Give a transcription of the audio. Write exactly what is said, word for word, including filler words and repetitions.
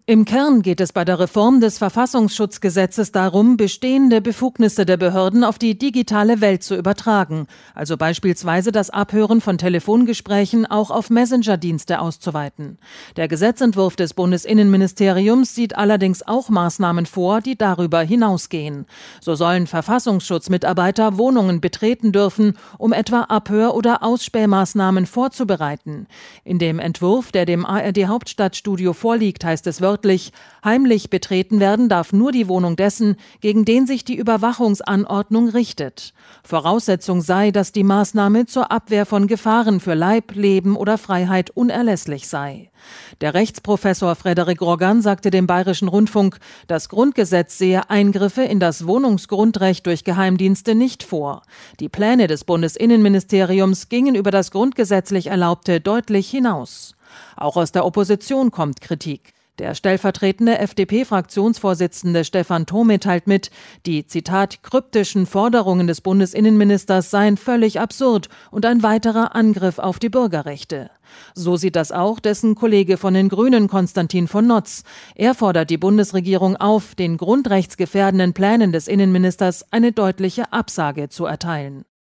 Im Kern geht es bei der Reform des Verfassungsschutzgesetzes darum, bestehende Befugnisse der Behörden auf die digitale Welt zu übertragen, also beispielsweise das Abhören von Telefongesprächen auch auf Messenger-Dienste auszuweiten. Der Gesetzentwurf des Bundesinnenministeriums sieht allerdings auch Maßnahmen vor, die darüber hinausgehen. So sollen Verfassungsschutzmitarbeiter Wohnungen betreten dürfen, um etwa Abhör- oder Ausspähmaßnahmen vorzubereiten. In dem Entwurf, der dem A R D-Hauptstadtstudio vorliegt, heißt es wörtlich: Heimlich betreten werden darf nur die Wohnung dessen, gegen den sich die Überwachungsanordnung richtet. Voraussetzung sei, dass die Maßnahme zur Abwehr von Gefahren für Leib, Leben oder Freiheit unerlässlich sei. Der Rechtsprofessor Frederik Roggan sagte dem Bayerischen Rundfunk, das Grundgesetz sehe Eingriffe in das Wohnungsgrundrecht durch Geheimdienste nicht vor. Die Pläne des Bundesinnenministeriums gingen über das grundgesetzlich Erlaubte deutlich hinaus. Auch aus der Opposition kommt Kritik. Der stellvertretende F D P-Fraktionsvorsitzende Stefan Thome teilt mit, die, Zitat, kryptischen Forderungen des Bundesinnenministers seien völlig absurd und ein weiterer Angriff auf die Bürgerrechte. So sieht das auch dessen Kollege von den Grünen, Konstantin von Notz. Er fordert die Bundesregierung auf, den grundrechtsgefährdenden Plänen des Innenministers eine deutliche Absage zu erteilen.